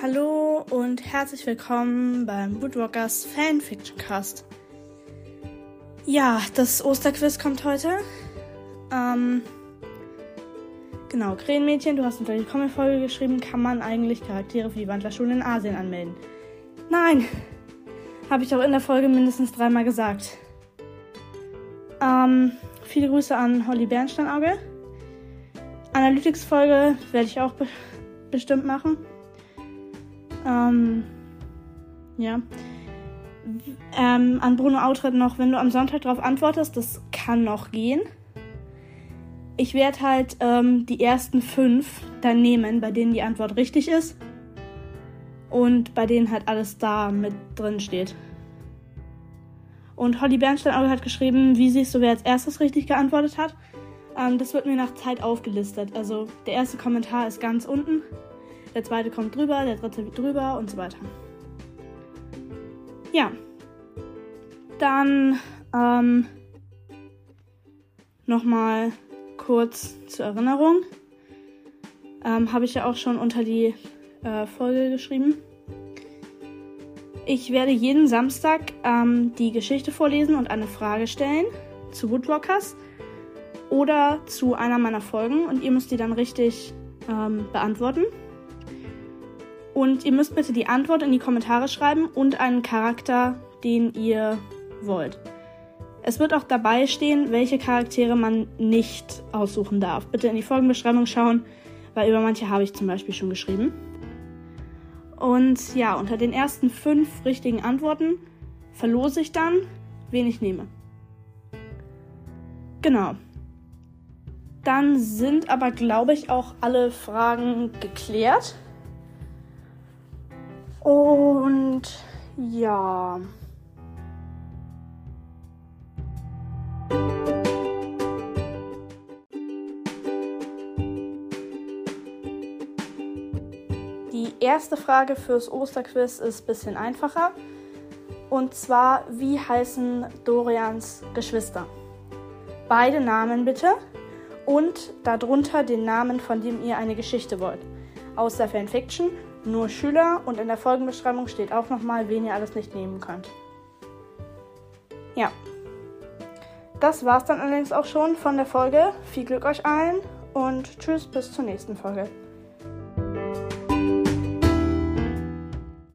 Hallo und herzlich willkommen beim Woodwalkers Fanfiction-Cast. Ja, das Osterquiz kommt heute. Genau, Krähenmädchen, du hast unter die Comic-Folge geschrieben, kann man eigentlich Charaktere für die Wandlerschule in Asien anmelden? Nein, habe ich auch in der Folge mindestens 3-mal gesagt. Viele Grüße an Holly Bernsteinauge. Analytics-Folge werde ich auch bestimmt machen. Ja. An Bruno Autritt noch, wenn du am Sonntag darauf antwortest, das kann noch gehen. Ich werde halt die ersten 5 dann nehmen, bei denen die Antwort richtig ist. Und bei denen halt alles da mit drin steht. Und Holly Bernsteinauge hat geschrieben, wie siehst du, wer als erstes richtig geantwortet hat. Das wird mir nach Zeit aufgelistet. Also der erste Kommentar ist ganz unten, der zweite kommt drüber, der dritte drüber und so weiter. Ja. Dann nochmal kurz zur Erinnerung. Habe ich ja auch schon unter die Folge geschrieben. Ich werde jeden Samstag die Geschichte vorlesen und eine Frage stellen zu Woodwalkers oder zu einer meiner Folgen und ihr müsst die dann richtig beantworten. Und ihr müsst bitte die Antwort in die Kommentare schreiben und einen Charakter, den ihr wollt. Es wird auch dabei stehen, welche Charaktere man nicht aussuchen darf. Bitte in die Folgenbeschreibung schauen, weil über manche habe ich zum Beispiel schon geschrieben. Und ja, unter den ersten 5 richtigen Antworten verlose ich dann, wen ich nehme. Genau. Dann sind aber, glaube ich, auch alle Fragen geklärt. Und ja. Die erste Frage fürs Osterquiz ist ein bisschen einfacher. Und zwar, wie heißen Dorians Geschwister? Beide Namen bitte. Und darunter den Namen, von dem ihr eine Geschichte wollt. Aus der Fanfiction, nur Schüler, und in der Folgenbeschreibung steht auch nochmal, wen ihr alles nicht nehmen könnt. Ja. Das war's dann allerdings auch schon von der Folge. Viel Glück euch allen und tschüss, bis zur nächsten Folge.